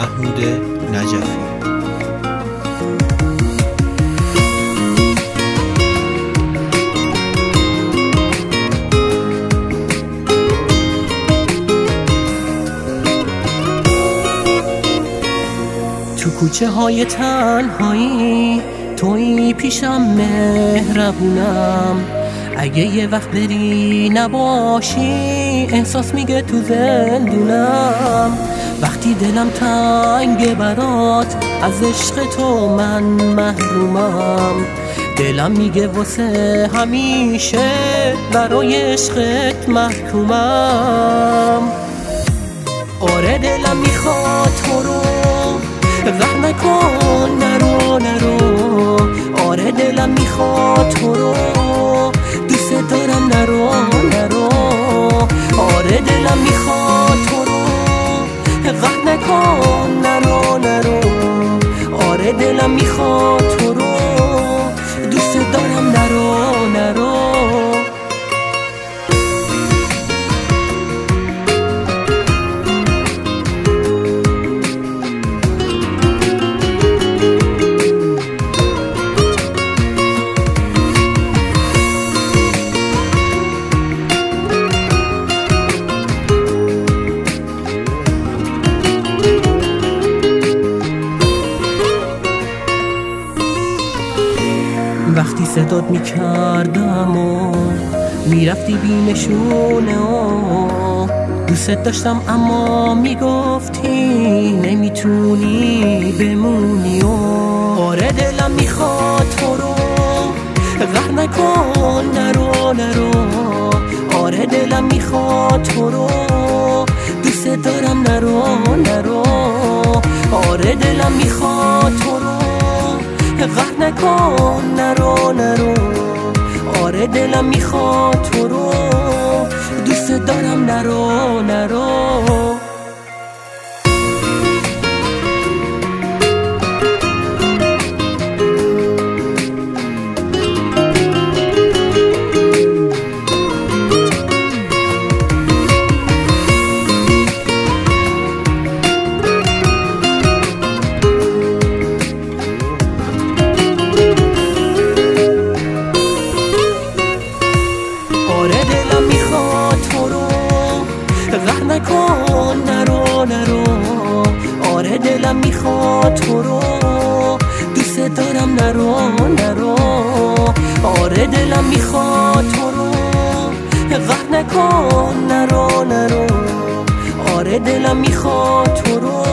محمود نجفی. تو کوچه های تنهایی تویی پیشم مهربونم، اگه یه وقت بری نباشی احساس میگه تو زندونم. وقتی دلم تنگه برات از عشق تو من محرومم، دلم میگه واسه همیشه برای عشقت محکومم. آره دلم میخواد تو رو غم نکن، نرو نرو. آره دلم میخواد تو رو دوست دارم، نرو نرو. آره دلم میخواد تو رو غم نکن، نرو نرو. آره دلم میخواد تو رو دوست دارم، نرو نرو. وقتی صدات میکردم و میرفتی بی نشونه و دوست داشتم اما میگفتی نمیتونی بمونی و آره دلم میخواد تو رو غم نکن، نرو نرو. آره دلم میخواد تو رو دوست دارم، نرو نرو. آره دلم میخواد تو رو غم نکن، نرو نرو. آره دلم میخواد تو رو دوست دارم، نرو نرو. آره دلم میخواد تو رو غم نکن، نرو نرو. آره دلم میخواد تو رو دوست دارم، نرو نرو. آره دلم میخواد تو رو غم نکن، نرو نرو. آره دلم میخواد تو رو